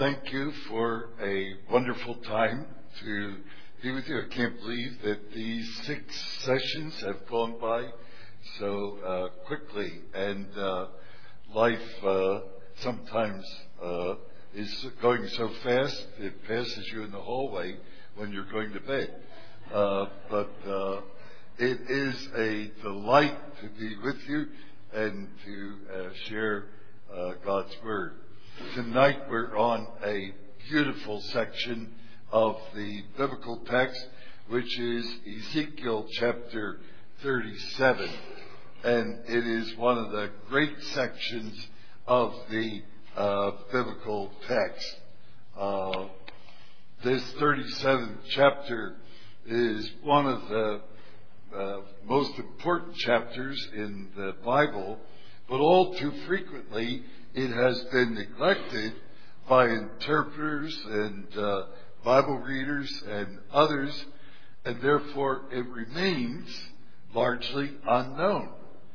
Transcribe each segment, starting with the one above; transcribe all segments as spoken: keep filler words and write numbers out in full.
thank you for a wonderful time to be with you. I can't believe that these six sessions have gone by so uh, quickly, and uh, life uh, sometimes uh, is going so fast it passes you in the hallway when you're going to bed. Uh, but uh, it is a delight to be with you and to uh, share uh, God's Word. Tonight we're on a beautiful section of the biblical text, which is Ezekiel chapter thirty-seven. And it is one of the great sections of the uh, biblical text. Uh, this thirty-seventh chapter is one of the uh, most important chapters in the Bible, but all too frequently it has been neglected by interpreters and uh, Bible readers and others, and therefore it remains largely unknown.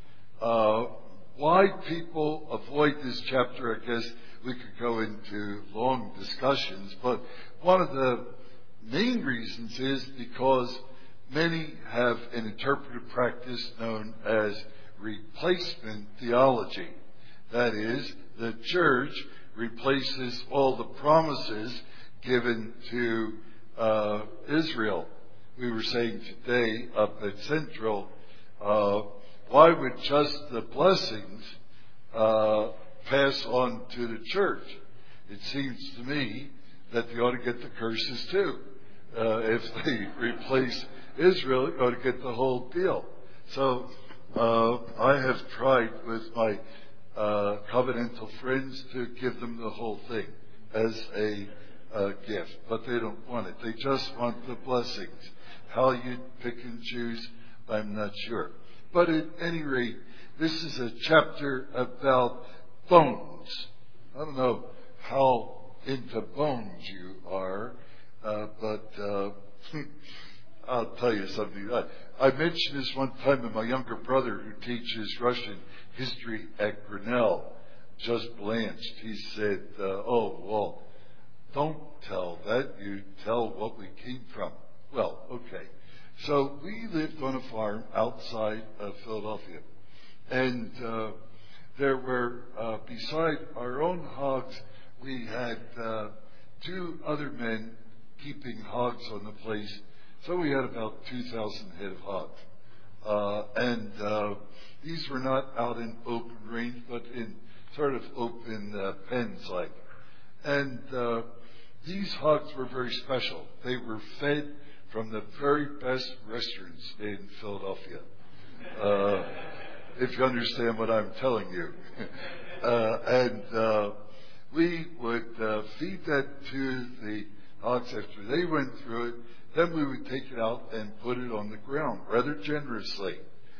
Uh, why people avoid this chapter, I guess we could go into long discussions, but one of the main reasons is because many have an interpretive practice known as replacement theology. That is, the church replaces all the promises given to uh, Israel. We were saying today up at Central, uh, why would just the blessings uh, pass on to the church? It seems to me that they ought to get the curses too. Uh, if they replace Israel, they ought to get the whole deal. So uh, I have tried with my uh, covenantal friends to give them the whole thing as a uh, gift, but they don't want it. They just want the blessings. How you pick and choose, I'm not sure. But at any rate, this is a chapter about bones. I don't know how into bones you are, uh, but uh, I'll tell you something. I, I mentioned this one time to my younger brother who teaches Russian history at Grinnell, just blanched. He said, uh, oh, well, don't tell that. You tell what we came from. Well, okay. So we lived on a farm outside of Philadelphia. And uh, there were, uh, beside our own hogs, we had uh, two other men keeping hogs on the place. So we had about two thousand head of hogs. Uh, and uh, these were not out in open range, but in sort of open uh, pens like. And uh, these hogs were very special. They were fed from the very best restaurants in Philadelphia. Uh, if you understand what I'm telling you. uh, and uh, we would uh, feed that to the hogs after they went through it. Then we would take it out and put it on the ground rather generously,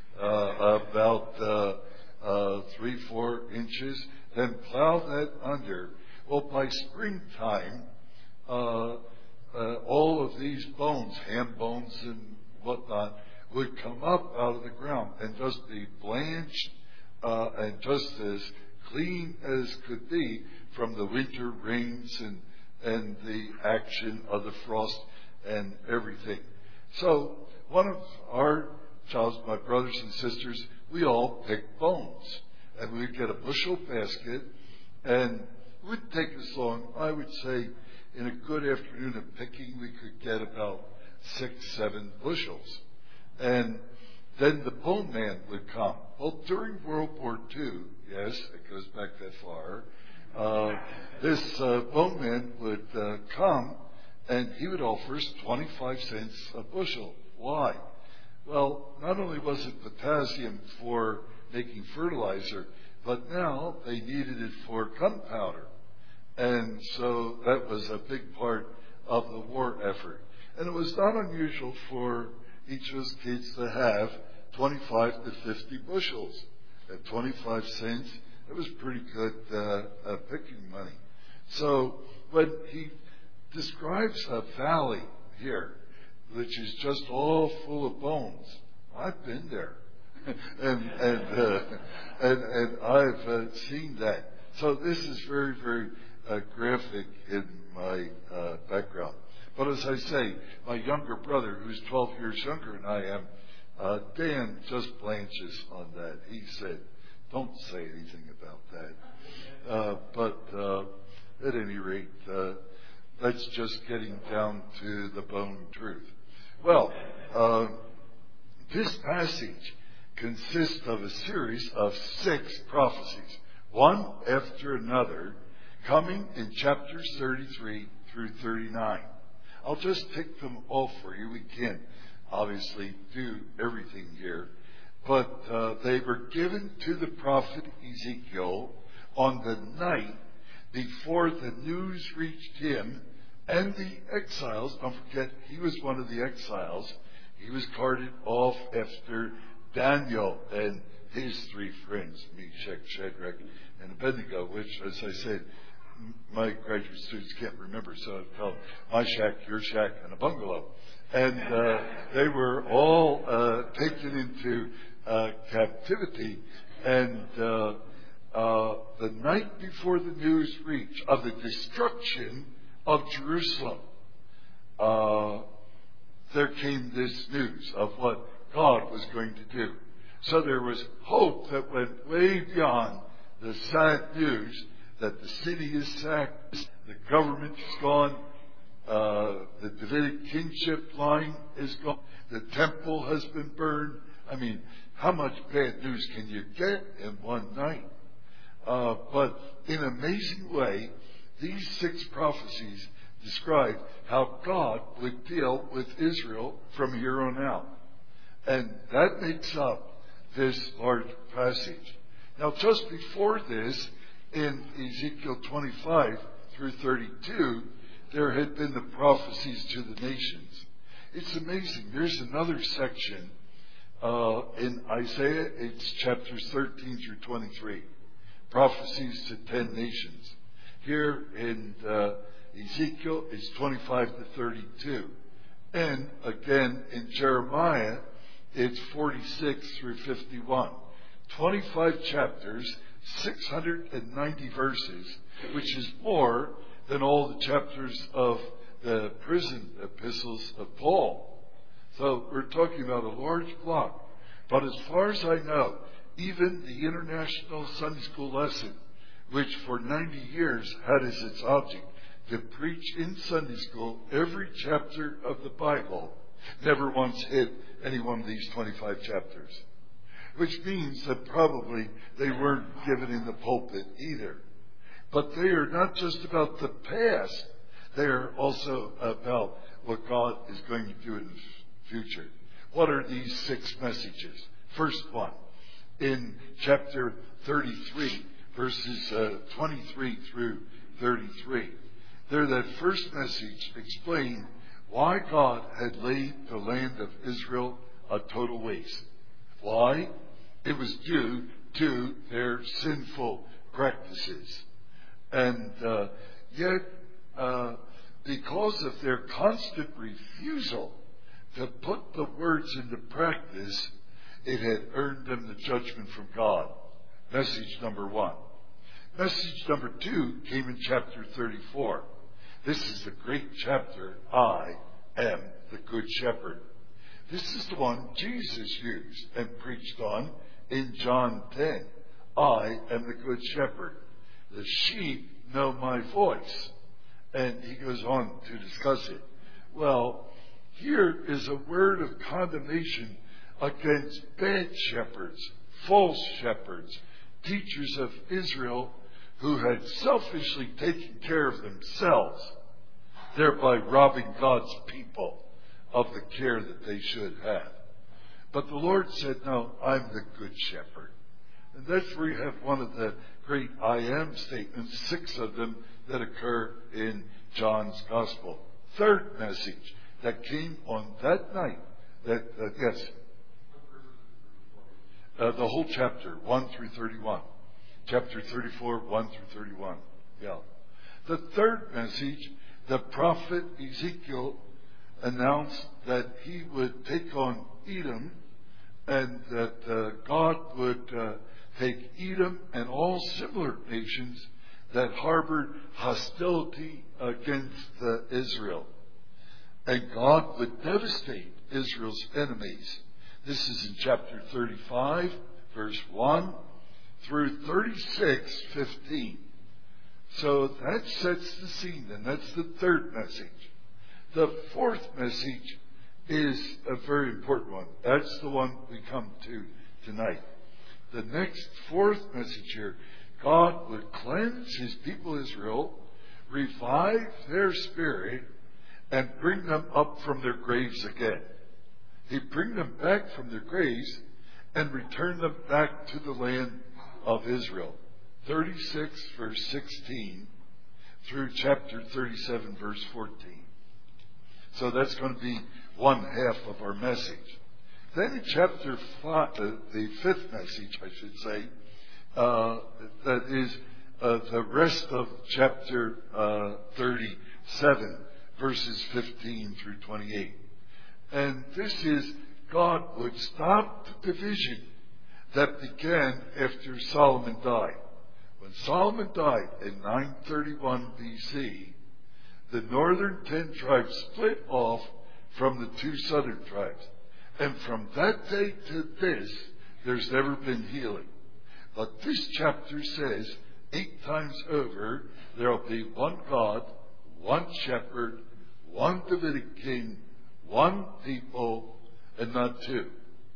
uh, about uh, uh, three, four inches, then plow that under. Well, by springtime, uh, uh, all of these bones, ham bones and whatnot, would come up out of the ground and just be blanched uh, and just as clean as could be from the winter rains and, and the action of the frost and everything. So one of our children, my brothers and sisters, we all picked bones. And we'd get a bushel basket, and it would take us long. I would say in a good afternoon of picking, we could get about six, seven bushels. And then the bone man would come. Well, during World War Two, yes, it goes back that far, uh, this uh, bone man would uh, come, and he would offer us twenty-five cents a bushel. Why? Well, not only was it potassium for making fertilizer, but now they needed it for gunpowder. And so that was a big part of the war effort. And it was not unusual for each of those kids to have twenty-five to fifty bushels. At twenty-five cents, it was pretty good uh, uh, picking money. So when he describes a valley here, which is just all full of bones, I've been there. and and, uh, and and I've uh, seen that. So this is very, very uh, graphic in my uh, background. But as I say, my younger brother, who's twelve years younger than I am, uh, Dan just blanches on that. He said, don't say anything about that. Uh, but uh, at any rate, uh, that's just getting down to the bone truth. Well, uh, this passage consists of a series of six prophecies, one after another, coming in chapters thirty-three through thirty-nine. I'll just tick them off for you. We can't obviously do everything here. But uh, they were given to the prophet Ezekiel on the night before the news reached him and the exiles. Don't forget, he was one of the exiles. He was carted off after Daniel and his three friends, Meshach, Shadrach, and Abednego, which, as I said, my graduate students can't remember, so I've called my shack, your shack, and a bungalow. And uh, they were all uh, taken into uh, captivity. And uh, uh, the night before the news reached of the destruction of Jerusalem, uh, there came this news of what God was going to do. So there was hope that went way beyond the sad news that the city is sacked, the government is gone, uh, the Davidic kinship line is gone, the temple has been burned. I mean, how much bad news can you get in one night? Uh, but in an amazing way, these six prophecies describe how God would deal with Israel from here on out. And that makes up this large passage. Now, just before this, in Ezekiel twenty-five through thirty-two, there had been the prophecies to the nations. It's amazing. There's another section uh, in Isaiah. It's chapters thirteen through twenty-three. Prophecies to ten nations. Here in uh, Ezekiel, it's twenty-five to thirty-two. And again, in Jeremiah, it's forty-six through fifty-one. twenty-five chapters, six hundred ninety verses, which is more than all the chapters of the prison epistles of Paul. So we're talking about a large block. But as far as I know, even the International Sunday School lesson, which for ninety years had as its object to preach in Sunday school every chapter of the Bible, never once hit any one of these twenty-five chapters. Which means that probably they weren't given in the pulpit either. But they are not just about the past. They are also about what God is going to do in the future. What are these six messages? First one, in chapter thirty-three, verses uh, twenty-three through thirty-three. There, that first message explained why God had laid the land of Israel a total waste. Why? It was due to their sinful practices. And uh, yet, uh, because of their constant refusal to put the words into practice, it had earned them the judgment from God. Message number one. Message number two came in chapter thirty-four. This is the great chapter, I am the Good Shepherd. This is the one Jesus used and preached on in John ten. I am the Good Shepherd. The sheep know my voice. And he goes on to discuss it. Well, here is a word of condemnation against bad shepherds, false shepherds, teachers of Israel who had selfishly taken care of themselves, thereby robbing God's people of the care that they should have. But the Lord said, no, I'm the Good Shepherd. And that's where you have one of the great I am statements, six of them that occur in John's Gospel. Third message that came on that night, that, uh, yes, uh, the whole chapter, one through thirty-one. Chapter thirty-four, one through thirty-one. Yeah. The third message, the prophet Ezekiel announced that he would take on Edom, and that uh, God would uh, take Edom and all similar nations that harbored hostility against uh, Israel. And God would devastate Israel's enemies. This is in chapter thirty-five, verse one, through thirty-six, fifteen. So that sets the scene, and that's the third message. The fourth message is a very important one. That's the one we come to tonight. The next fourth message here, God would cleanse his people Israel, revive their spirit, and bring them up from their graves again. He'd bring them back from their graves and return them back to the land of Israel. thirty-six, verse sixteen, through chapter thirty-seven, verse fourteen. So that's going to be one half of our message. Then in chapter five, uh, the fifth message, I should say, uh, that is uh, the rest of chapter uh, thirty-seven, verses fifteen through twenty-eight. And this is, God would stop the division that began after Solomon died. When Solomon died in nine thirty-one B C, the northern ten tribes split off from the two southern tribes. And from that day to this, there's never been healing. But this chapter says, eight times over, there will be one God, one shepherd, one Davidic king, one people, and not two.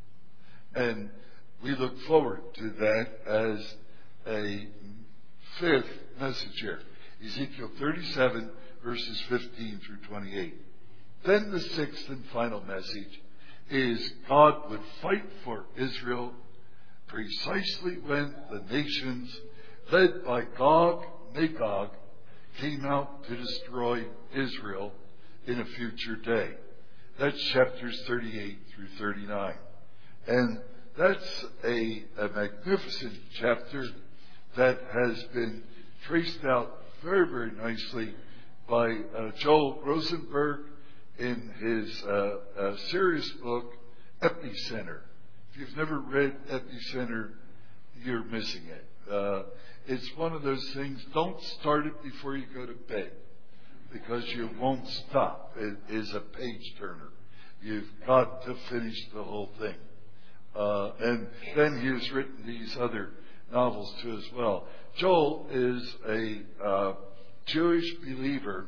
And we look forward to that as a fifth message here. Ezekiel thirty-seven, verses fifteen through twenty-eight. Then the sixth and final message is God would fight for Israel precisely when the nations, led by Gog, Magog, came out to destroy Israel in a future day. That's chapters thirty-eight through thirty-nine. And that's a, a magnificent chapter that has been traced out very, very nicely by uh, Joel Rosenberg in his uh, uh, serious book, Epicenter. If you've never read Epicenter, you're missing it. Uh, it's one of those things, don't start it before you go to bed, because you won't stop. It is a page turner. You've got to finish the whole thing. Uh, and then he has written these other novels too as well. Joel is a uh, Jewish believer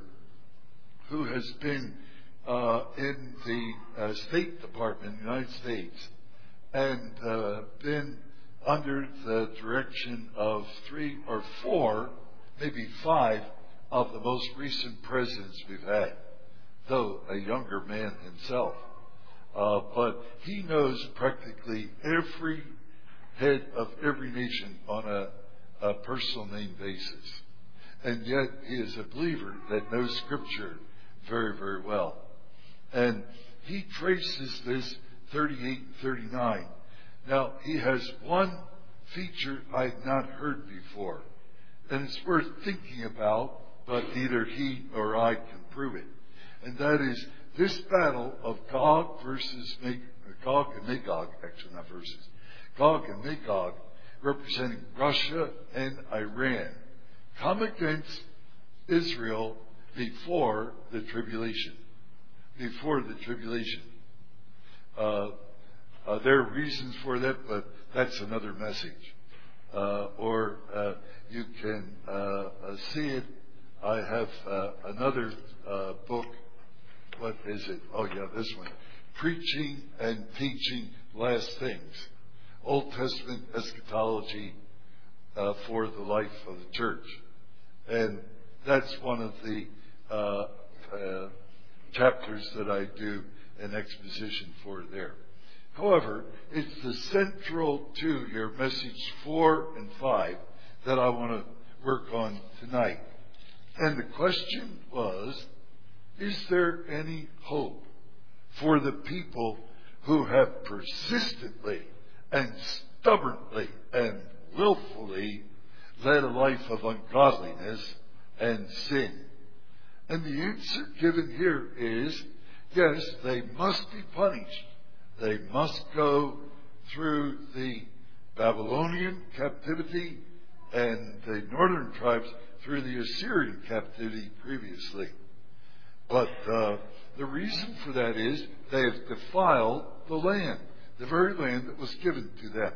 who has been uh, in the uh, State Department in the United States and uh, been under the direction of three or four, maybe five, of the most recent presidents we've had, though a younger man himself. Uh, but he knows practically every head of every nation on a, a personal name basis. And yet he is a believer that knows Scripture very, very well. And he traces this thirty-eight and thirty-nine. Now, he has one feature I had not heard before, and it's worth thinking about, but neither he or I can prove it. And that is this battle of Gog versus Mag- Gog and Magog, actually not versus, Gog and Magog, representing Russia and Iran, come against Israel before the tribulation. Before the tribulation. Uh, uh, there are reasons for that, but that's another message. Uh, or uh, you can uh, uh, see it. I have uh, another uh, book. What is it? Oh, yeah, this one. Preaching and Teaching Last Things. Old Testament Eschatology uh, for the Life of the Church. And that's one of the uh, uh, chapters that I do an exposition for there. However, it's the central two here, message four and five, that I want to work on tonight. And the question was, is there any hope for the people who have persistently and stubbornly and willfully led a life of ungodliness and sin? And the answer given here is, yes, they must be punished. They must go through the Babylonian captivity, and the northern tribes through the Assyrian captivity previously. But uh, the reason for that is they have defiled the land, the very land that was given to them.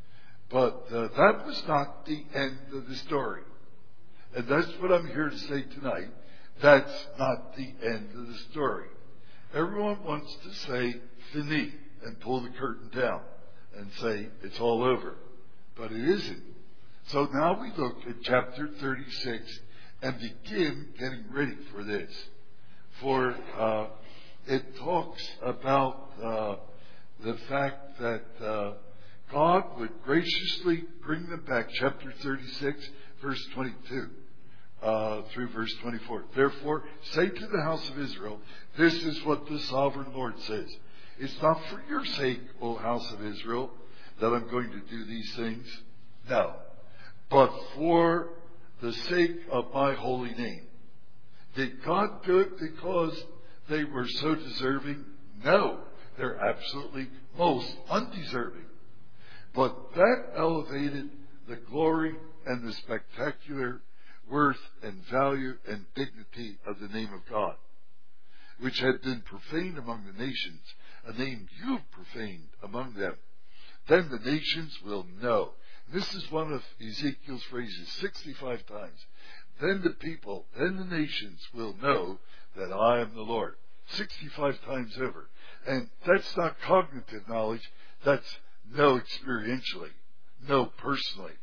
But uh, that was not the end of the story. And that's what I'm here to say tonight. That's not the end of the story. Everyone wants to say fini and pull the curtain down and say it's all over. But it isn't. So now we look at chapter thirty-six and begin getting ready for this. For uh, it talks about uh, the fact that uh, God would graciously bring them back. Chapter thirty-six, verse twenty-two uh, through verse twenty-four. Therefore, say to the house of Israel, this is what the sovereign Lord says. It's not for your sake, O house of Israel, that I'm going to do these things. No. But for the sake of my holy name. Did God do it because they were so deserving? No. They're absolutely most undeserving. But that elevated the glory and the spectacular worth and value and dignity of the name of God, which had been profaned among the nations, a name you've profaned among them. Then the nations will know. This is one of Ezekiel's phrases, sixty-five times. Then the people, then the nations will know that I am the Lord. sixty-five times over. And that's not cognitive knowledge. That's know experientially, know personally,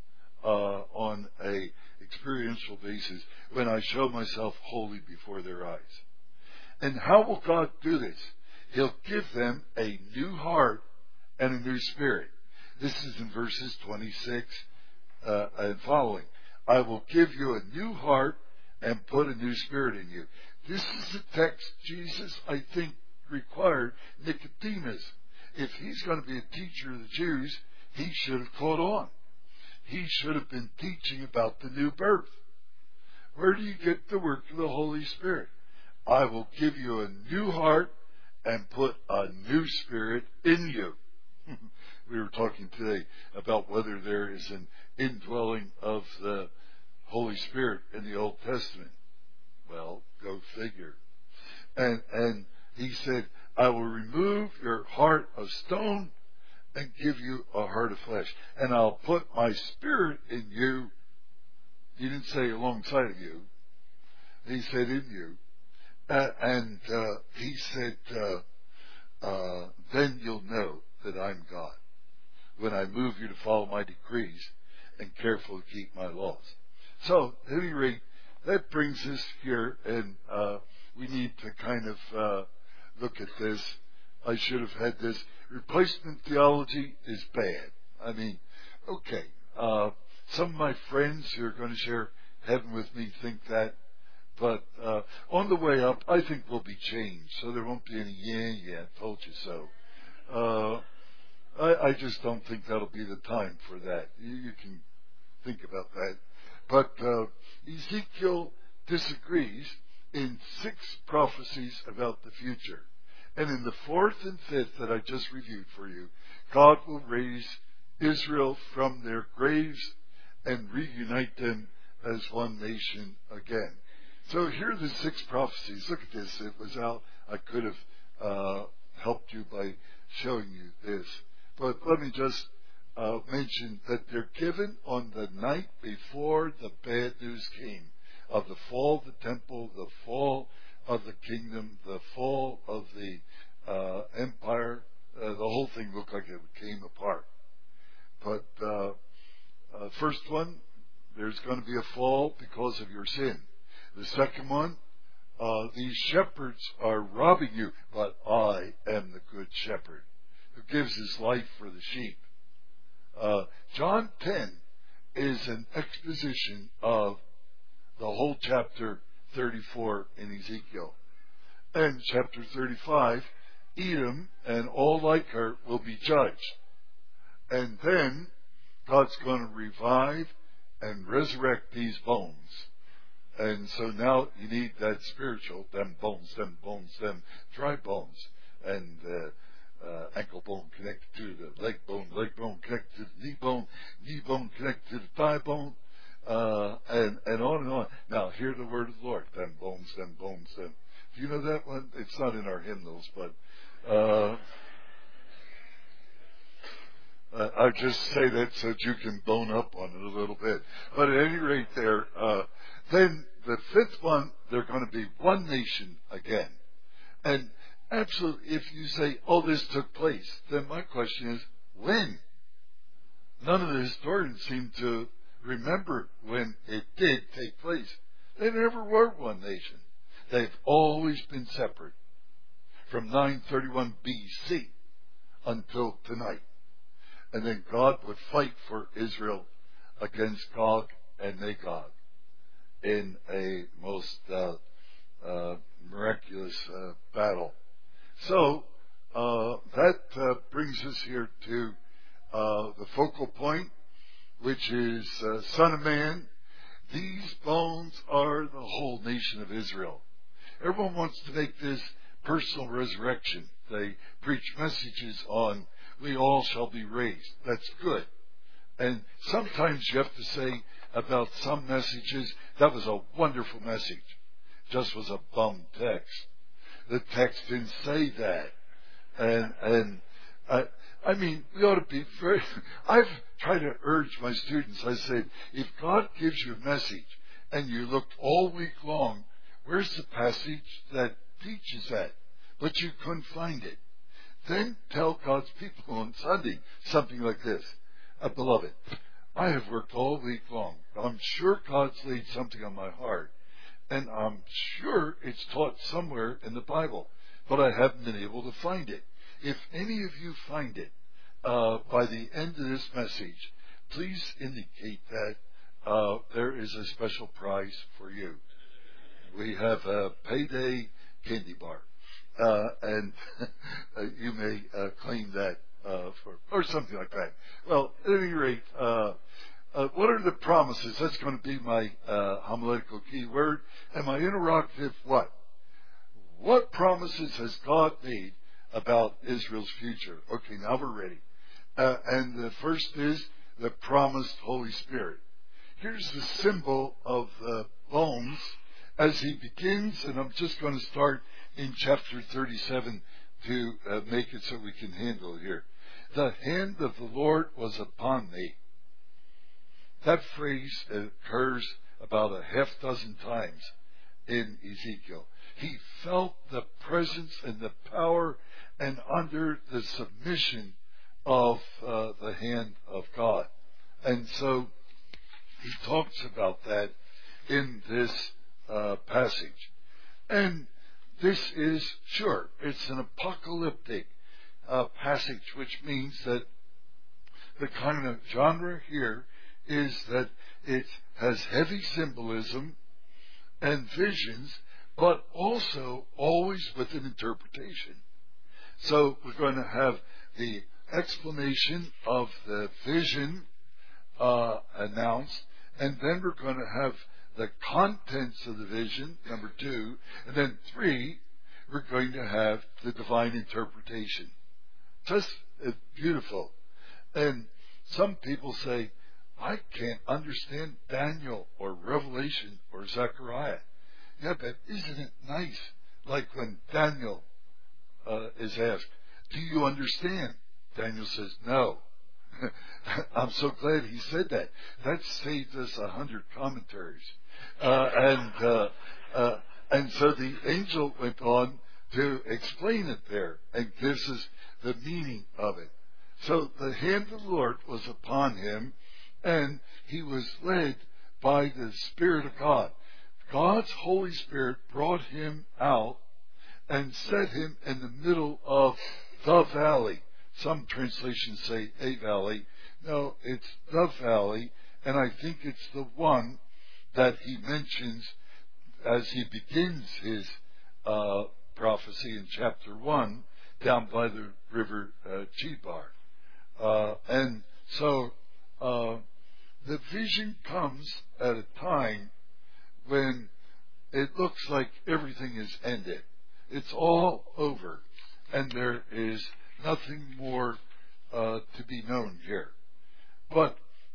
uh, on a experiential basis when I show myself holy before their eyes. And how will God do this? He'll give them a new heart and a new spirit. This is in verses twenty-six uh, and following. I will give you a new heart and put a new spirit in you. This is the text Jesus, I think, required Nicodemus. If he's going to be a teacher of the Jews, he should have caught on. He should have been teaching about the new birth. Where do you get the work of the Holy Spirit? I will give you a new heart and put a new spirit in you. We were talking today about whether there is an indwelling of the Holy Spirit in the Old Testament. Well, go figure. And, and he said, I will remove your heart of stone and give you a heart of flesh. And I'll put my spirit in you. He didn't say alongside of you. He said in you. Uh, and uh, he said, uh, uh, then you'll know that I'm God, when I move you to follow my decrees and carefully keep my laws. So, at any rate, that brings us here, and uh, we need to kind of uh, look at this. I should have had this. Replacement theology is bad. I mean, okay, uh, some of my friends who are going to share heaven with me think that, but uh, on the way up, I think we'll be changed, so there won't be any, yeah, yeah, told you so. Uh, I, I just don't think that'll be the time for that. You, you can think about that. But uh, Ezekiel disagrees in six prophecies about the future. And in the fourth and fifth that I just reviewed for you, God will raise Israel from their graves and reunite them as one nation again. So here are the six prophecies. Look at this. It was out. I could have uh, helped you by showing you this. But let me just uh, mention that they're given on the night before the bad news came of the fall of the temple, the fall of the kingdom, the fall of the uh, empire. Uh, the whole thing looked like it came apart. But uh, uh, first one, there's going to be a fall because of your sin. The second one, uh, these shepherds are robbing you, but I am the good shepherd who gives his life for the sheep. Uh, John ten is an exposition of the whole chapter thirty-four in Ezekiel. And chapter thirty-five, Edom and all like her will be judged. And then God's going to revive and resurrect these bones. And so now you need that spiritual, them bones, them bones, them dry bones. And uh, uh, ankle bone connected to the leg bone, leg bone connected to the knee bone, knee bone connected to the thigh bone, uh, and, and on and on. Now, hear the word of the Lord. Then bones, then bones, then. Do you know that one? It's not in our hymnals, but uh, uh, I just say that so that you can bone up on it a little bit. But at any rate there, uh, then the fifth one, they're going to be one nation again. And absolutely, if you say, oh, this took place, then my question is, when? None of the historians seem to remember when it did take place. They never were one nation. They've always been separate from nine thirty-one B C until tonight. And then God would fight for Israel against Gog and Magog in a most uh, uh, miraculous uh, battle. So uh, that uh, brings us here to uh, the focal point, which is uh, Son of Man. These bones are the whole nation of Israel. Everyone wants to make this personal resurrection. They preach messages on we all shall be raised. That's good. And sometimes you have to say about some messages, that was a wonderful message. Just was a bum text. The text didn't say that. And, and I, I mean, we ought to be very, I've tried to urge my students, I said, if God gives you a message and you looked all week long, where's the passage that teaches that? But you couldn't find it. Then tell God's people on Sunday something like this. Uh, Beloved, I have worked all week long. I'm sure God's laid something on my heart. And I'm sure it's taught somewhere in the Bible. But I haven't been able to find it. If any of you find it uh, by the end of this message, please indicate that uh, there is a special prize for you. We have a payday candy bar. Uh, and uh, you may uh, claim that uh, for, or something like that. Well, at any rate, uh, uh, what are the promises? That's going to be my uh, homiletical key word. And my interrogative, what? What promises has God made about Israel's future? Okay, now we're ready. Uh, and the first is the promised Holy Spirit. Here's the symbol of the bones as he begins, and I'm just going to start in chapter thirty-seven to uh, make it so we can handle it here. The hand of the Lord was upon me. That phrase occurs about a half dozen times in Ezekiel. He felt the presence and the power and under the submission of uh, the hand of God. And so he talks about that in this uh, passage. And this is, sure, it's an apocalyptic uh, passage, which means that the kind of genre here is that it has heavy symbolism and visions, but also always with an interpretation. So we're going to have the explanation of the vision uh, announced, and then we're going to have the contents of the vision, number two, and then three, we're going to have the divine interpretation. Just uh, beautiful. And some people say, I can't understand Daniel or Revelation or Zechariah. Yeah, but isn't it nice? Like when Daniel uh, is asked, do you understand? Daniel says, no. I'm so glad he said that. That saved us a hundred commentaries. Uh, and uh, uh, and so the angel went on to explain it there and gives us the meaning of it. So the hand of the Lord was upon him, and he was led by the Spirit of God. God's Holy Spirit brought him out and set him in the middle of the valley. Some translations say a valley. No, it's the valley, and I think it's the one that he mentions as he begins his uh, prophecy in chapter one down by the river uh, Chebar. Uh, and so uh, the vision comes at a time when it looks like everything is ended. It's all over, and there is nothing more uh, to be known here. But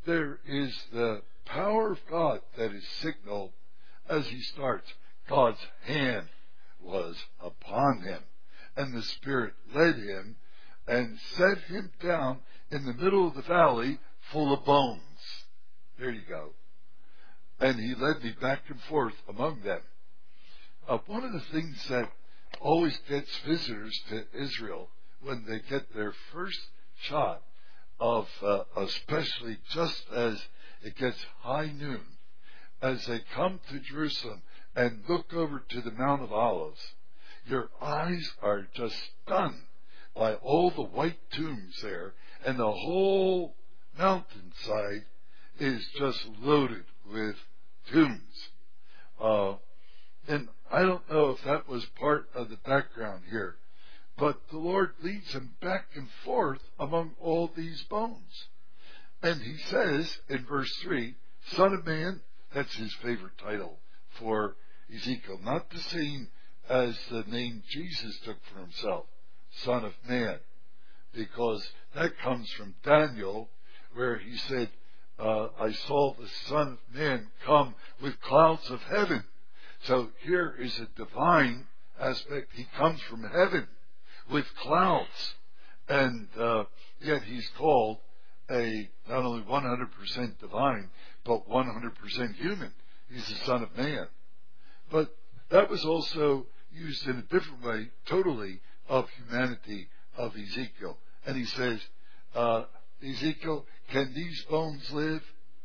there is the power of God that is signaled as he starts. God's hand was upon him, and the Spirit led him and set him down in the middle of the valley full of bones. There you go. And he led me back and forth among them. Uh, one of the things that always gets visitors to Israel when they get their first shot of, uh, especially just as it gets high noon, as they come to Jerusalem and look over to the Mount of Olives, your eyes are just stunned by all the white tombs there, and the whole mountainside is just loaded with tombs. Uh, and I don't know if that was part of the background here, but the Lord leads him back and forth among all these bones. And he says in verse three, Son of Man, that's his favorite title for Ezekiel, not the same as the name Jesus took for himself, Son of Man, because that comes from Daniel, where he said, uh, I saw the Son of Man come with clouds of heaven. So here is a divine aspect. He comes from heaven with clouds, and uh, yet he's called a not only one hundred percent divine, but one hundred percent human. He's the Son of Man. But that was also used in a different way, totally, of humanity of Ezekiel. And he says, uh, Ezekiel, can these bones live?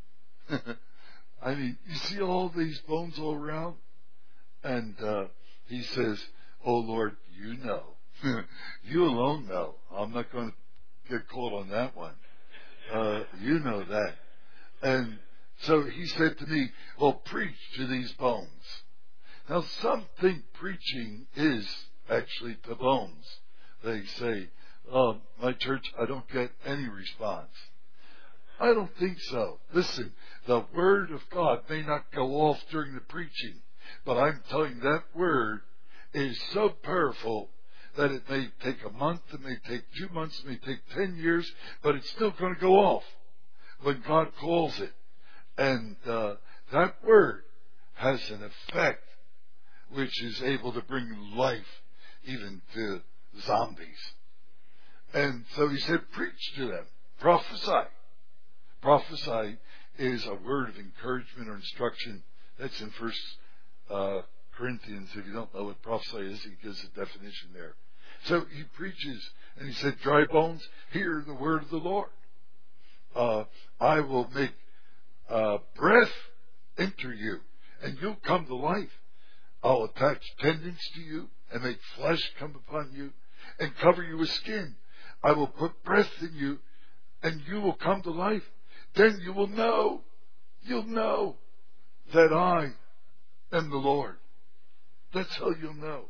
I mean, you see all these bones all around? And uh, he says, oh Lord, you know. You alone know. I'm not going to get caught on that one. Uh, you know that. And so he said to me, well, preach to these bones. Now, some think preaching is actually to bones. They say, oh, my church, I don't get any response. I don't think so. Listen, the Word of God may not go off during the preaching, but I'm telling you, that Word is so powerful that it may take a month, it may take two months, it may take ten years, but it's still going to go off when God calls it. And uh, that Word has an effect which is able to bring life even to zombies. And so he said, preach to them, prophesy. Prophesy is a word of encouragement or instruction. That's in First uh, Corinthians. If you don't know what prophesy is, he gives a definition there. So he preaches, and he said, dry bones, hear the word of the Lord. Uh, I will make uh, breath enter you, and you'll come to life. I'll attach tendons to you and make flesh come upon you and cover you with skin. I will put breath in you, and you will come to life. Then you will know, you'll know that I am the Lord. That's how you'll know.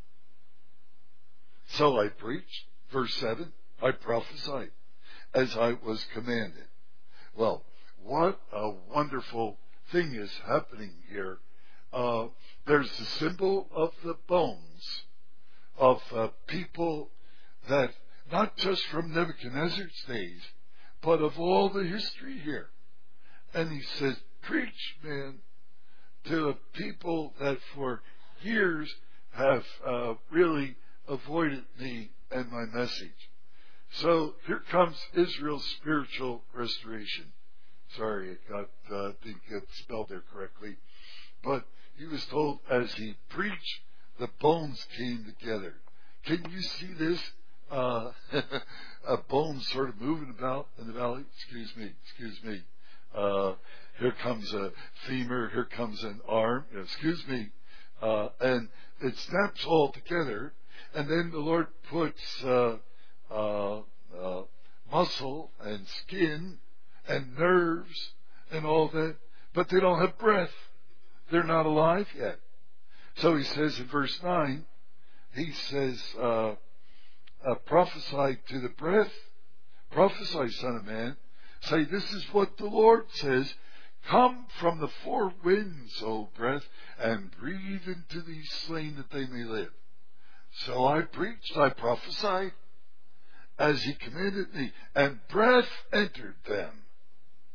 So I preached, verse seven, I prophesied as I was commanded. Well, what a wonderful thing is happening here. Uh, there's the symbol of the bones of uh, people that, not just from Nebuchadnezzar's days, but of all the history here. And he says, preach, man, to a people that for years have uh, really avoided me and my message. So here comes Israel's spiritual restoration. Sorry, it got uh, didn't get spelled there correctly. But he was told as he preached, the bones came together. Can you see this? Uh, a bone sort of moving about in the valley. Excuse me, excuse me. Uh, here comes a femur, here comes an arm. You know, excuse me. Uh, and it snaps all together. And then the Lord puts uh, uh, uh, muscle and skin and nerves and all that. But they don't have breath. They're not alive yet. So he says in verse nine, he says, uh, uh, prophesy to the breath. Prophesy, Son of Man. Say, this is what the Lord says. Come from the four winds, O breath, and breathe into these slain that they may live. So I preached, I prophesied, as he commanded me, and breath entered them.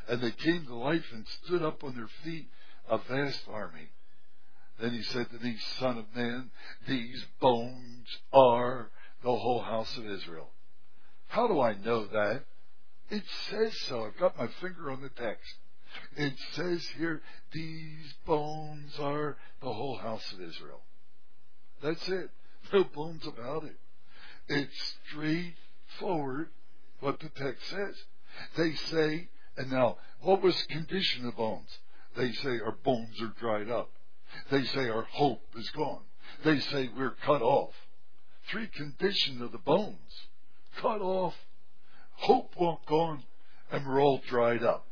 and they came to life and stood up on their feet, a vast army. Then he said to me, Son of man, these bones are the whole house of Israel. How do I know that? It says so. I've got my finger on the text. It says here, these bones are the whole house of Israel. That's it. No bones about it. It's straightforward what the text says. They say, and now, what was the condition of bones? They say our bones are dried up. They say our hope is gone. They say we're cut off. Three conditions of the bones. Cut off, hope won't gone, and we're all dried up.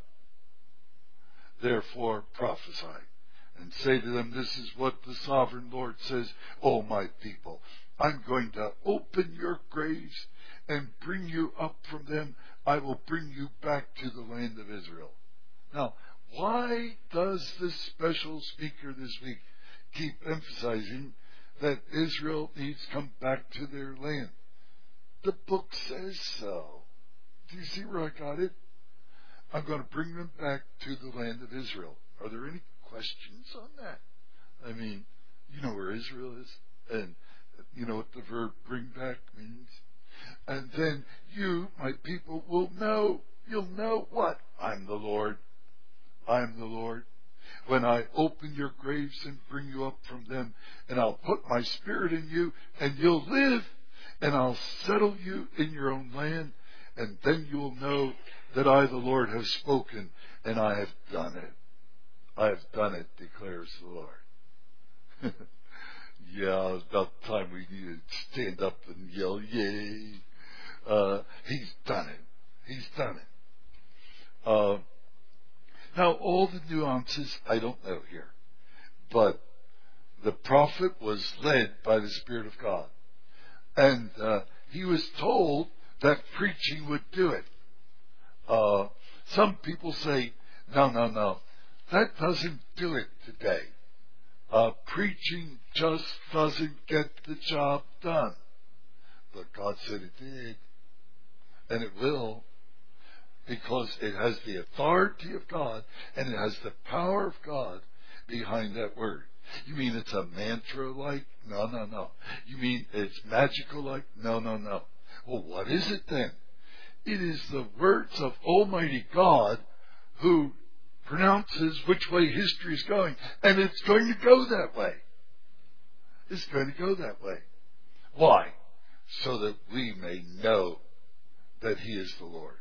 Therefore prophesy, and say to them, this is what the sovereign Lord says, O my people, I'm going to open your graves and bring you up from them. I will bring you back to the land of Israel. Now, why does this special speaker this week keep emphasizing that Israel needs to come back to their land? The book says so. Do you see where I got it? I'm going to bring them back to the land of Israel. Are there any questions on that? I mean, you know where Israel is, and you know what the verb bring back means. And then you, my people, will know, you'll know what? I'm the Lord. I'm the Lord. When I open your graves and bring you up from them, and I'll put my spirit in you, and you'll live, and I'll settle you in your own land, and then you'll know that I, the Lord, have spoken, and I have done it. I have done it, declares the Lord. Yeah, it's about time we need to stand up and yell, yay. Uh, he's done it. He's done it. Uh, now, all the nuances, I don't know here. But the prophet was led by the Spirit of God. And uh, he was told that preaching would do it. Uh, some people say, no, no, no. That doesn't do it today. Uh, preaching just doesn't get the job done. But God said it did. And it will. Because it has the authority of God and it has the power of God behind that word. You mean it's a mantra-like? No, no, no. You mean it's magical-like? No, no, no. Well, what is it then? It is the words of Almighty God who pronounces which way history is going. And it's going to go that way. It's going to go that way. Why? So that we may know that He is the Lord.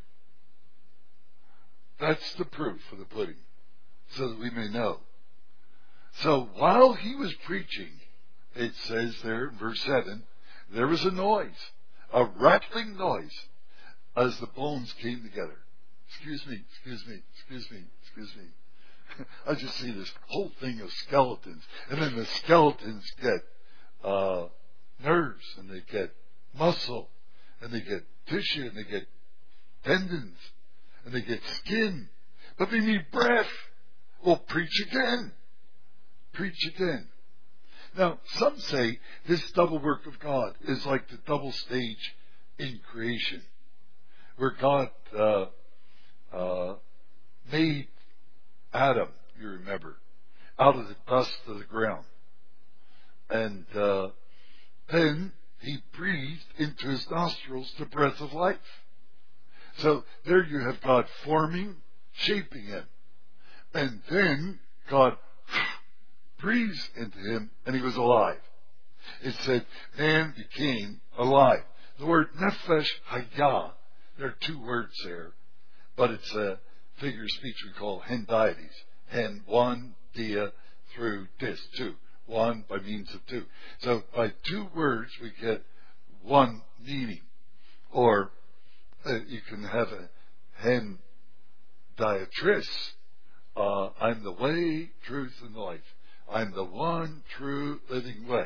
That's the proof of the pudding. So that we may know. So while he was preaching, it says there in verse seven, there was a noise, a rattling noise, as the bones came together. Excuse me, excuse me, excuse me, excuse me. I just see this whole thing of skeletons. And then the skeletons get uh, nerves, and they get muscle, and they get tissue, and they get tendons, and they get skin. But they need breath. Well, preach again. Preach again. Now, some say this double work of God is like the double stage in creation, where God uh, uh, made Adam, you remember, out of the dust of the ground. And uh, then he breathed into his nostrils the breath of life. So there you have God forming, shaping him. And then God breathes into him, and he was alive. It said, man became alive. The word nefesh hayah, there are two words there, but it's a figure of speech we call hendiades. Hen, one, dia, through dis, two. One by means of two. So by two words we get one meaning. Or uh, you can have a hen diatris. Uh, I'm the way, truth, and life. I'm the one true living way.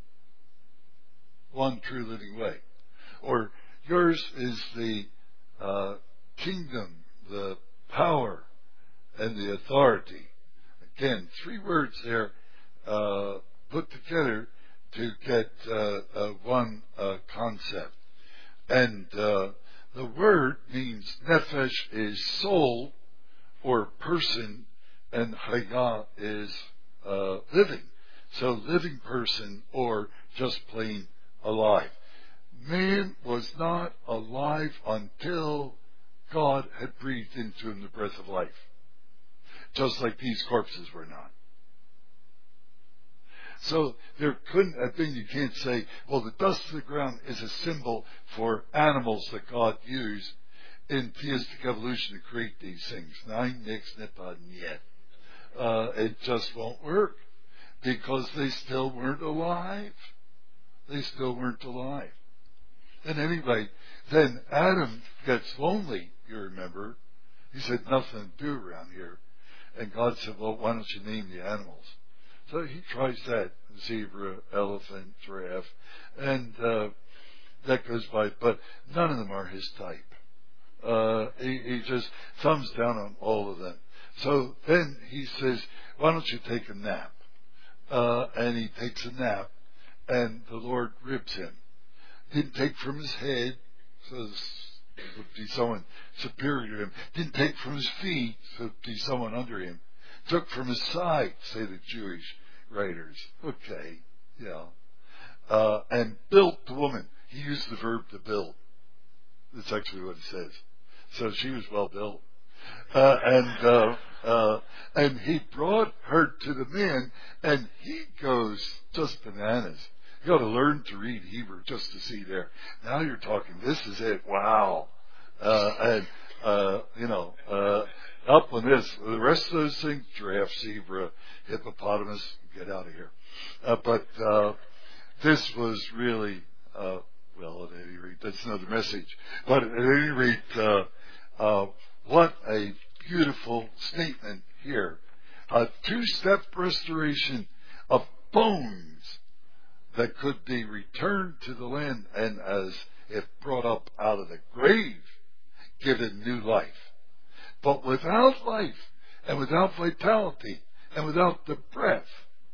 One true living way. Or yours is the uh, kingdom, the power, and the authority. Again, three words there uh, put together to get uh, uh, one uh, concept. And uh, the word means nefesh is soul or person, and Hayah is uh, living. So living person or just plain alive. Man was not alive until God had breathed into him the breath of life. Just like these corpses were not. So there couldn't have been, you can't say, well, the dust of the ground is a symbol for animals that God used in theistic evolution to create these things. Nine, nix, nippon, yet. Uh, it just won't work because they still weren't alive. They still weren't alive. And anyway, then Adam gets lonely, you remember. He said, nothing to do around here. And God said, well, why don't you name the animals? So he tries that, zebra, elephant, giraffe, and uh, that goes by, but none of them are his type. Uh, he, he just thumbs down on all of them. So then he says, why don't you take a nap? Uh, and he takes a nap, and the Lord ribs him. Didn't take from his head, so it would be someone superior to him. Didn't take from his feet, so it would be someone under him. Took from his side, say the Jewish writers. Okay, yeah. Uh, and built the woman. He used the verb to build. That's actually what it says. So she was well built. Uh, and, uh, uh, and he brought her to the man, and he goes just bananas. You got to learn to read Hebrew just to see there. Now you're talking, this is it, wow. Uh, and, uh, you know, uh, up on this. The rest of those things, giraffe, zebra, hippopotamus, get out of here. Uh, but uh, this was really, uh, well, at any rate, that's another message. But at any rate, uh, uh, what a beautiful statement here. A two-step restoration of bones that could be returned to the land and as if brought up out of the grave, given new life. But without life and without vitality and without the breath,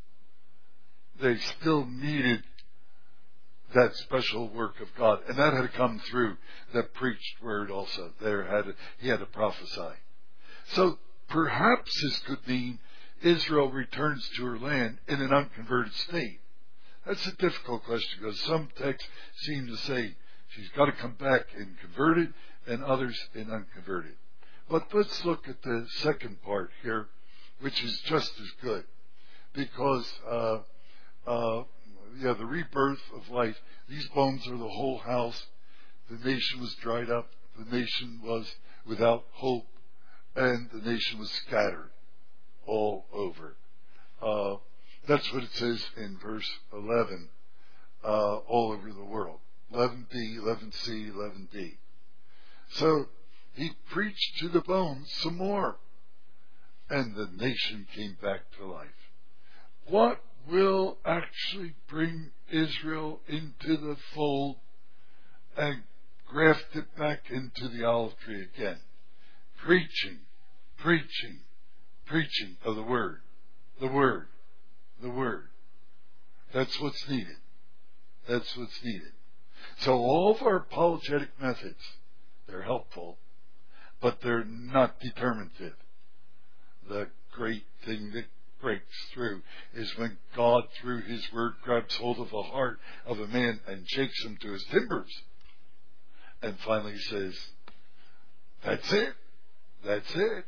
they still needed that special work of God. And that had to come through the preached word also. There had to, he had to prophesy. So perhaps this could mean Israel returns to her land in an unconverted state. That's a difficult question because some texts seem to say she's got to come back in converted and others in unconverted. But let's look at the second part here, which is just as good. Because, uh, uh, yeah, the rebirth of life, these bones are the whole house. The nation was dried up. The nation was without hope. And the nation was scattered all over. Uh, that's what it says in verse eleven, uh, all over the world. eleven B, eleven C, eleven D. So, he preached to the bones some more, and the nation came back to life. What will actually bring Israel into the fold and graft it back into the olive tree again? Preaching, preaching, preaching of the Word, the Word, the Word. That's what's needed. That's what's needed. So all of our apologetic methods, they're helpful, but they're not determinative. The great thing that breaks through is when God, through His Word, grabs hold of the heart of a man and shakes him to his timbers. And finally says, that's it. That's it.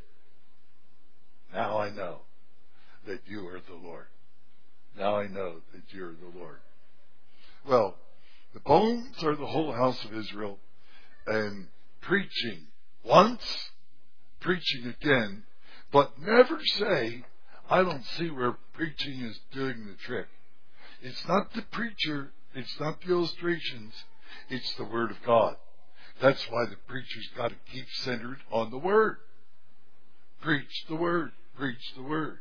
Now I know that you are the Lord. Now I know that you're the Lord. Well, the bones are the whole house of Israel, and preaching once, preaching again, but never say, I don't see where preaching is doing the trick. It's not the preacher, it's not the illustrations, it's the Word of God. That's why the preacher's got to keep centered on the Word. Preach the Word, preach the Word.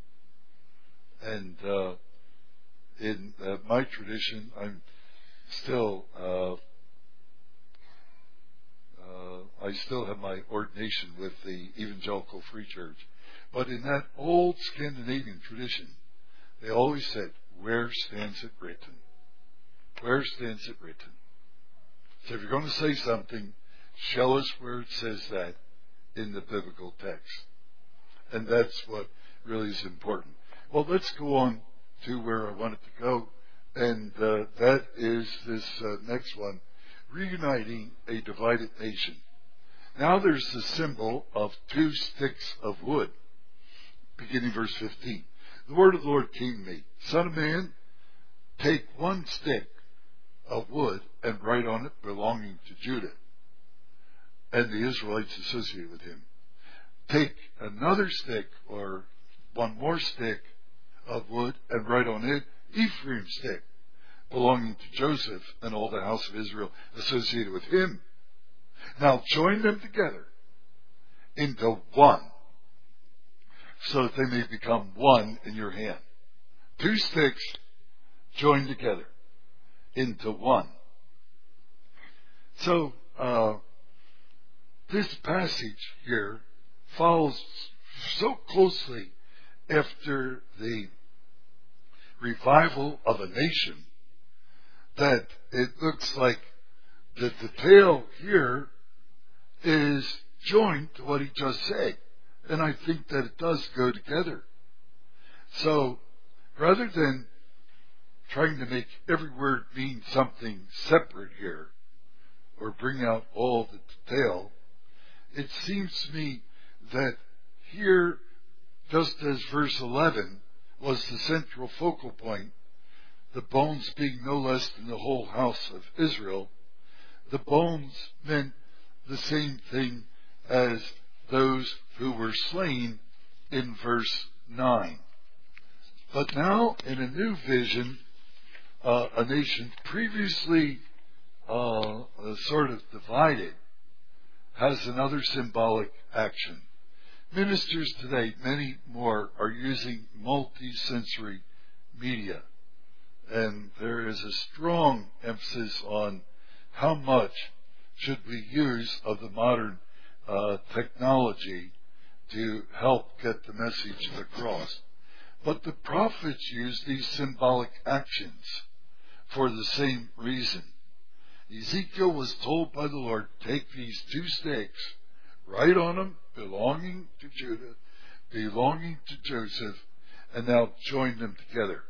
And uh, in uh, my tradition, I'm still, uh, uh, I still have my ordination with the Evangelical Free Church. But in that old Scandinavian tradition, they always said, where stands it written? Where stands it written? So if you're going to say something, show us where it says that in the biblical text. And that's what really is important. Well, let's go on to where I wanted to go. And uh, that is this uh, next one, reuniting a divided nation. Now there's the symbol of two sticks of wood, beginning verse fifteen. The word of the Lord came to me, Son of man, take one stick of wood and write on it belonging to Judah and the Israelites associated with him. Take another stick or one more stick of wood and write on it Ephraim's stick belonging to Joseph and all the house of Israel associated with him. Now join them together into one so that they may become one in your hand. Two sticks joined together into one. So uh, this passage here follows so closely after the revival of a nation that it looks like that the tale here is joined to what he just said. And I think that it does go together. So rather than trying to make every word mean something separate here or bring out all the detail, it seems to me that here, just as verse eleven was the central focal point, the bones being no less than the whole house of Israel, the bones meant the same thing as those who were slain in verse nine. But now, in a new vision, uh, a nation previously uh, sort of divided has another symbolic action. Ministers today, many more, are using multi-sensory media. And there is a strong emphasis on how much should we use of the modern uh, technology to help get the message across. But the prophets used these symbolic actions for the same reason. Ezekiel was told by the Lord, take these two stakes, write on them, belonging to Judah, belonging to Joseph, and now join them together.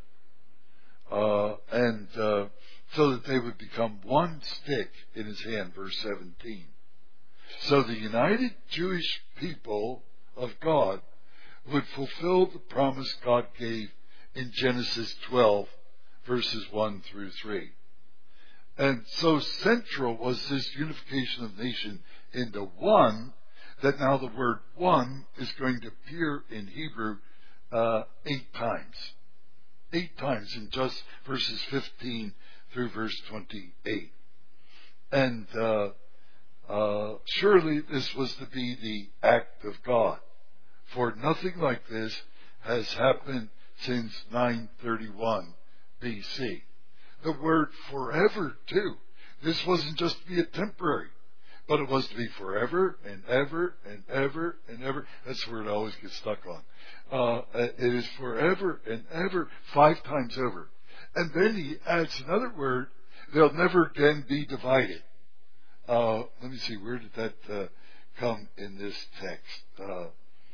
Uh, and uh, so that they would become one stick in his hand, verse seventeen. So the united Jewish people of God would fulfill the promise God gave in Genesis twelve, verses one through three. And so central was this unification of the nation into one, that now the word one is going to appear in Hebrew uh, eight times. Eight times in just verses fifteen through verse twenty-eight. And uh, uh, surely this was to be the act of God. For nothing like this has happened since nine thirty-one B C. The word forever, too. This wasn't just to be a temporary, but it was to be forever and ever and ever and ever. That's where it always gets stuck on. Uh, it is forever and ever, five times over. And then he adds another word, they'll never again be divided. Uh, let me see, where did that uh, come in this text? Uh,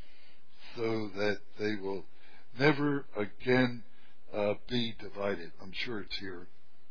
so that they will never again uh, be divided. I'm sure it's here.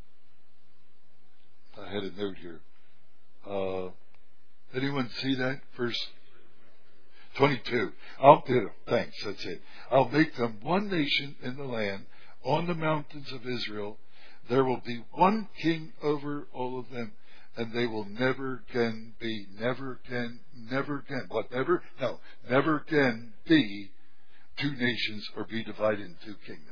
I had a note here. Uh, anyone see that? Verse twenty-two. I'll do it. Thanks. That's it. I'll make them one nation in the land on the mountains of Israel. There will be one king over all of them, and they will never again be, never again, never again. What, never? No, never again be two nations or be divided into two kingdoms.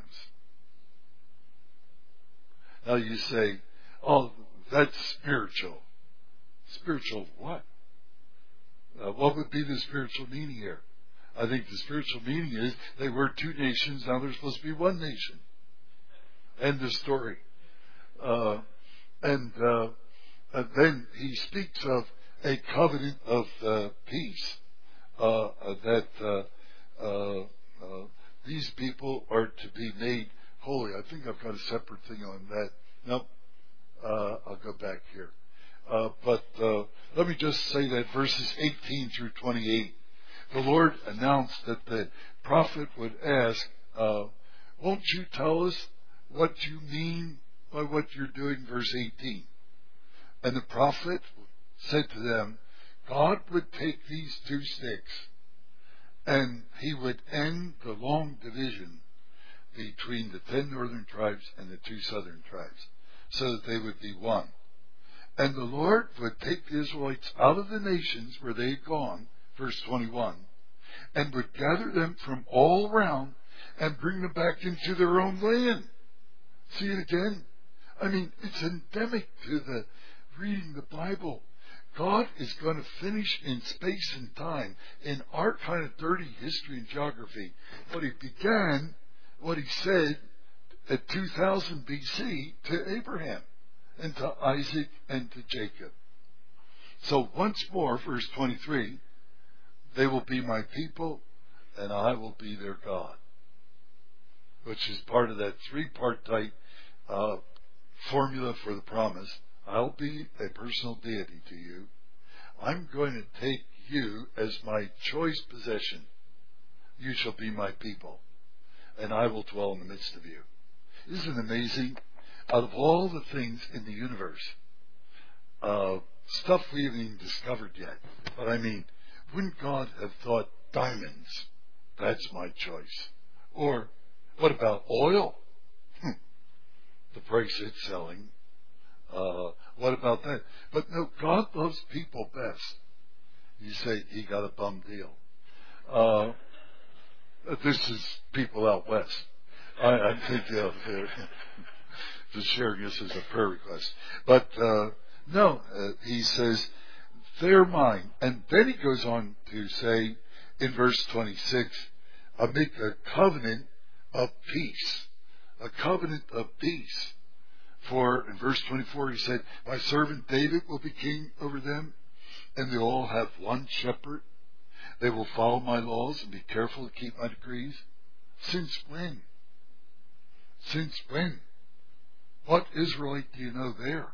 Now you say, oh, that's spiritual. Spiritual what? Uh, what would be the spiritual meaning here? I think the spiritual meaning is they were two nations, now they're supposed to be one nation. End of story. Uh, and, uh, and then he speaks of a covenant of uh, peace, uh, that uh, uh, uh, these people are to be made holy. I think I've got a separate thing on that. Nope. Uh, I'll go back here. Uh, but uh, let me just say that verses eighteen through twenty-eight, the Lord announced that the prophet would ask, uh, won't you tell us what you mean by what you're doing, verse eighteen. And the prophet said to them, God would take these two sticks and he would end the long division between the ten northern tribes and the two southern tribes, so that they would be one. And the Lord would take the Israelites out of the nations where they had gone, verse twenty-one, and would gather them from all around and bring them back into their own land. See it again? I mean, it's endemic to the reading the Bible. God is going to finish in space and time, in our kind of dirty history and geography, what he began, what he said at two thousand B C to Abraham and to Isaac and to Jacob. So once more, verse twenty-three, they will be my people and I will be their God, which is part of that three-part type uh, formula for the promise. I'll be a personal deity to you. I'm going to take you as my choice possession. You shall be my people, and I will dwell in the midst of you. Isn't it amazing? Out of all the things in the universe, uh, stuff we haven't even discovered yet, but I mean, wouldn't God have thought diamonds? That's my choice. Or what about oil? Hm. The price it's selling. Uh, what about that? But no, God loves people best. You say he got a bum deal. Uh, this is people out west. I, I'm thinking of uh, just sharing this as a prayer request. But uh, no, uh, he says, they're mine. And then he goes on to say in verse twenty-six, I make a covenant of peace. A covenant of peace. For in verse twenty-four he said, my servant David will be king over them, and they all have one shepherd. They will follow my laws and be careful to keep my decrees. Since when? Since when? What Israelite do you know there?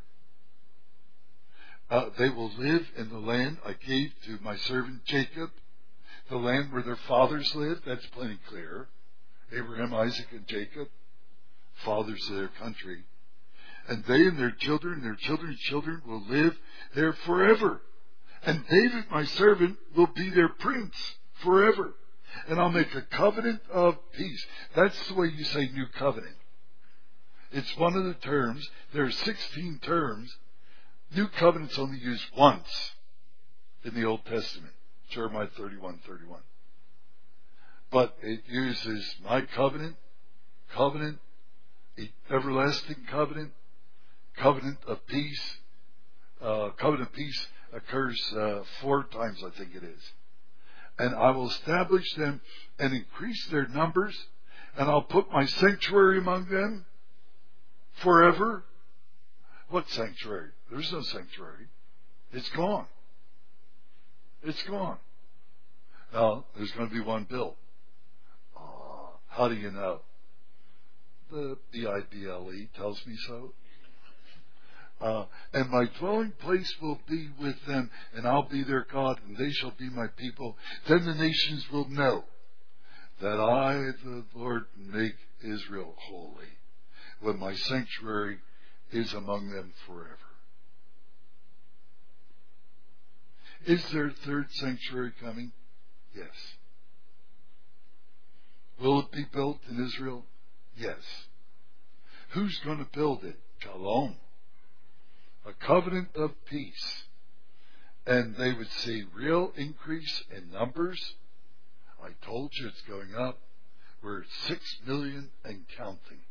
Uh, they will live in the land I gave to my servant Jacob, the land where their fathers lived. That's plenty clear. Abraham, Isaac, and Jacob, fathers of their country. And they and their children and their children's children will live there forever. And David, my servant, will be their prince forever. And I'll make a covenant of peace. That's the way you say new covenant. It's one of the terms. There are sixteen terms. New covenant's only used once in the Old Testament. Jeremiah thirty-one thirty-one. But it uses my covenant, covenant, everlasting covenant, covenant of peace. Uh, covenant of peace occurs uh, four times, I think it is. And I will establish them and increase their numbers, and I'll put my sanctuary among them forever. What sanctuary? There's no sanctuary. It's gone. It's gone. Now, there's going to be one built. Uh, how do you know? The B I B L E tells me so. Uh, and my dwelling place will be with them, and I'll be their God, and they shall be my people. Then the nations will know that I, the Lord, make Israel holy, when my sanctuary is among them forever. Is there a third sanctuary coming? Yes. Will it be built in Israel? Yes. Who's going to build it? Shalom. A covenant of peace. And they would see real increase in numbers. I told you it's going up. We're at six million and counting.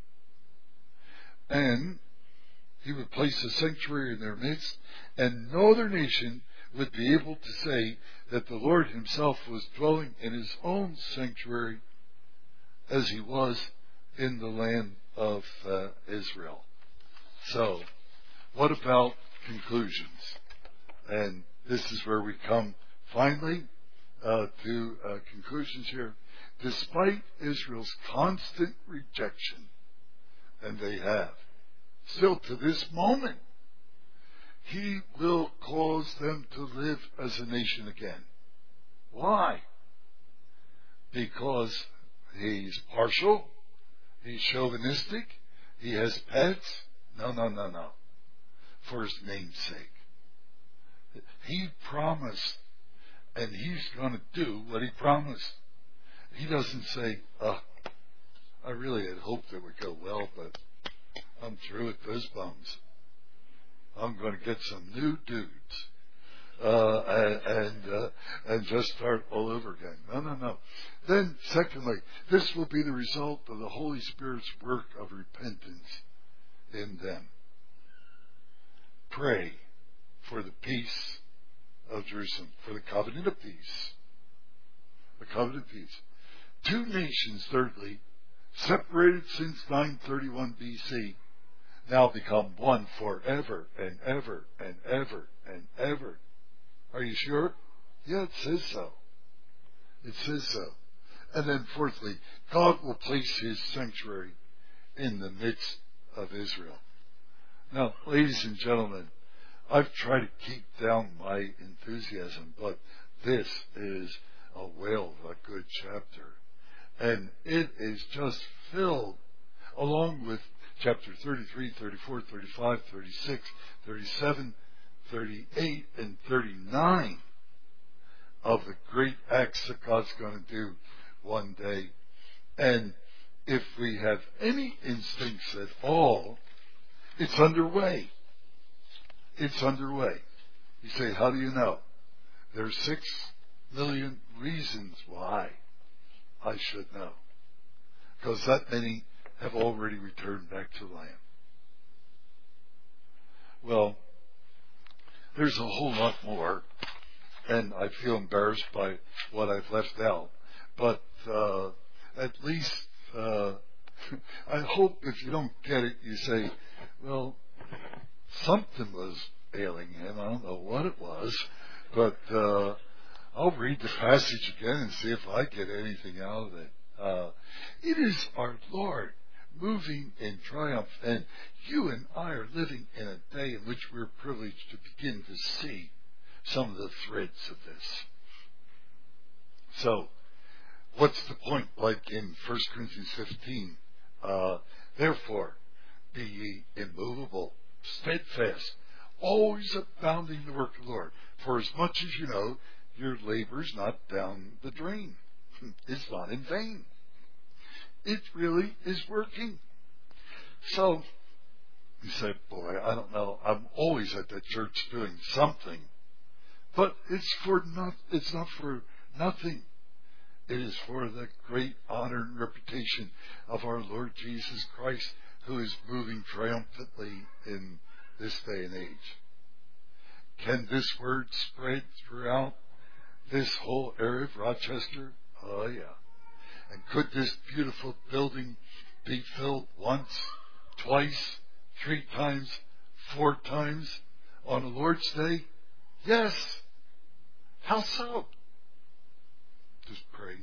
And he would place a sanctuary in their midst, and no other nation would be able to say that the Lord himself was dwelling in his own sanctuary as he was in the land of uh, Israel. So, what about conclusions? And this is where we come finally uh, to uh, conclusions here. Despite Israel's constant rejection, and they have, still to this moment, he will cause them to live as a nation again. Why? Because he's partial, he's chauvinistic, he has pets? No, no, no, no. For his name's sake. He promised, and he's going to do what he promised. He doesn't say, oh, I really had hoped it would go well, but I'm through with those bums. I'm going to get some new dudes uh, and and, uh, and just start all over again. No, no, no. Then, secondly, this will be the result of the Holy Spirit's work of repentance in them. Pray for the peace of Jerusalem, for the covenant of peace. The covenant of peace. Two nations, thirdly, separated since nine thirty-one B C, now become one forever and ever and ever and ever. Are you sure? Yeah, it says so. It says so. And then fourthly, God will place his sanctuary in the midst of Israel. Now, ladies and gentlemen, I've tried to keep down my enthusiasm, but this is a whale of a good chapter. And it is just filled, along with chapter thirty-three, thirty-four, thirty-five, thirty-six, thirty-seven, thirty-eight, and thirty-nine of the great acts that God's going to do one day. And if we have any instincts at all, it's underway. It's underway. You say, how do you know? There's six million reasons why I should know. Because that many have already returned back to the land. Well, there's a whole lot more, and I feel embarrassed by what I've left out. But uh, at least uh, I hope if you don't get it, you say, well, something was ailing him. I don't know what it was, but uh, I'll read the passage again and see if I get anything out of it. Uh, it is our Lord moving in triumph, and you and I are living in a day in which we're privileged to begin to see some of the threads of this. So, what's the point? Like in First Corinthians fifteen, uh, therefore, be ye immovable, steadfast, always abounding in the work of the Lord. For as much as you know, your labor's not down the drain. It's not in vain. It really is working. So, you say, boy, I don't know. I'm always at that church doing something. But it's for not, it's not for nothing. It is for the great honor and reputation of our Lord Jesus Christ, who is moving triumphantly in this day and age. Can this word spread throughout this whole area of Rochester? Oh, yeah. And could this beautiful building be filled once, twice, three times, four times on the Lord's Day? Yes. How so? Just praying.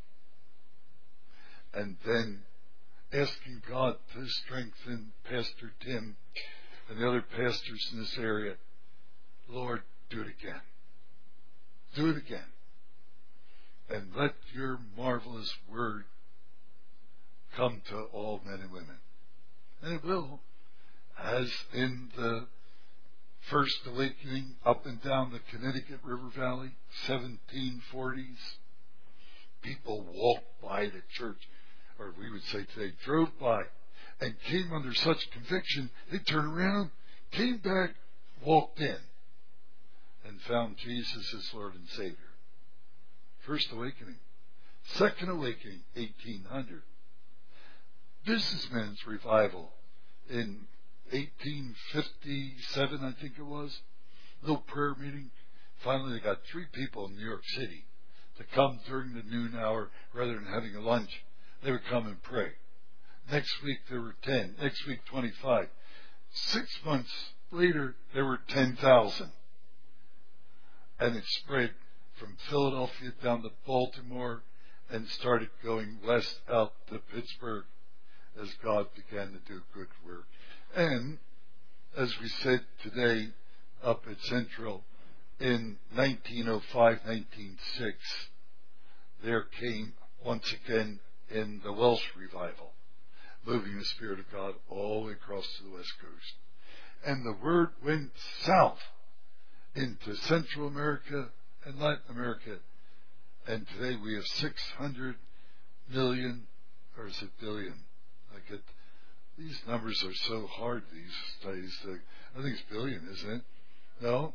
And then asking God to strengthen Pastor Tim and the other pastors in this area. Lord, do it again. Do it again. And let your marvelous word come to all men and women. And it will, as in the first awakening up and down the Connecticut River Valley, seventeen forties. People walked by the church, or we would say today, drove by, and came under such conviction, they turned around, came back, walked in, and found Jesus as Lord and Savior. First awakening. Second awakening, eighteen hundred. Businessmen's revival in eighteen fifty-seven, I think it was. Little prayer meeting. Finally, they got three people in New York City to come during the noon hour rather than having a lunch. They would come and pray. Next week, there were ten. Next week, twenty-five. Six months later, there were ten thousand. And it spread from Philadelphia down to Baltimore and started going west out to Pittsburgh as God began to do good work. And, as we said today up at Central, in nineteen oh five, nineteen oh six, there came once again in the Welsh revival, moving the Spirit of God all the way across to the West Coast. And the word went south into Central America and Latin America. And today we have six hundred million, or is it billion? I get, these numbers are so hard these days. I think it's billion, isn't it? No?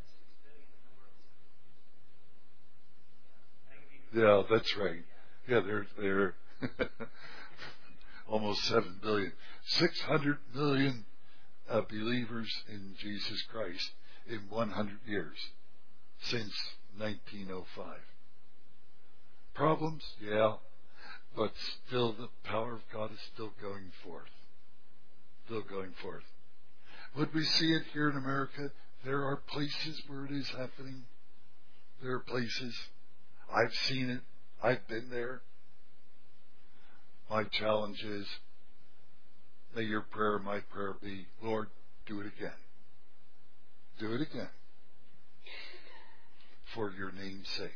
Yeah, that's right. Yeah, they're, they're almost seven billion. six hundred million uh, believers in Jesus Christ in one hundred years since nineteen oh five. Problems? Yeah. But still the power of God is still going forth. Still going forth. Would we see it here in America? There are places where it is happening. There are places. I've seen it. I've been there. My challenge is, may your prayer, my prayer be, Lord, do it again. Do it again. For your name's sake.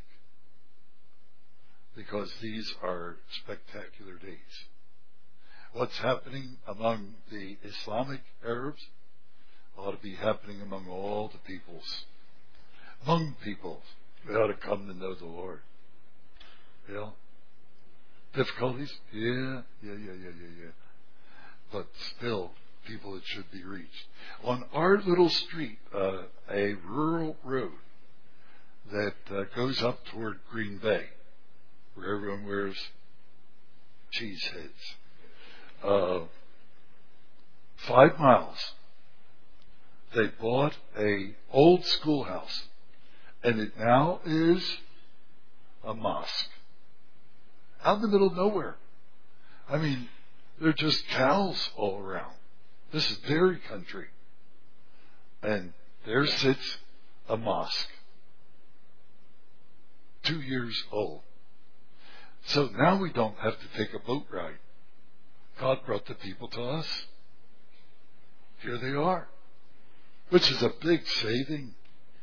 Because these are spectacular days. What's happening among the Islamic Arabs ought to be happening among all the peoples. Among peoples. They ought to come to know the Lord. Yeah. Difficulties? Yeah, yeah, yeah, yeah, yeah, yeah. But still, people that should be reached. On our little street, uh, a rural road that uh, goes up toward Green Bay, where everyone wears cheese heads. Uh, five miles. They bought a old schoolhouse, and it now is a mosque. Out in the middle of nowhere. I mean, they're just cows all around. This is dairy country. And there sits a mosque. Two years old. So now we don't have to take a boat ride. God brought the people to us. Here they are. Which is a big saving.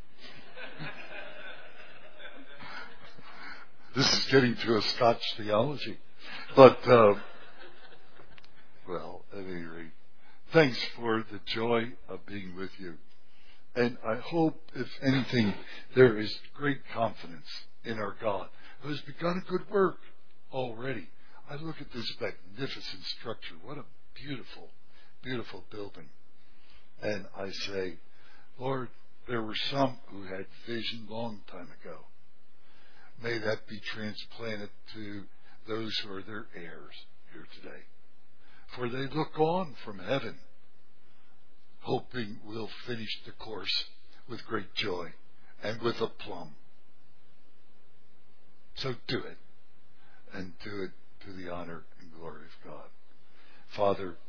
This is getting to a Scotch theology. But, uh, well, at any rate, thanks for the joy of being with you. And I hope, if anything, there is great confidence in our God, who has begun a good work already. I look at this magnificent structure. What a beautiful, beautiful building. And I say, Lord, there were some who had vision long time ago. May that be transplanted to those who are their heirs here today. For they look on from heaven, hoping we'll finish the course with great joy and with aplomb. So do it, and do it to the honor and glory of God. Father,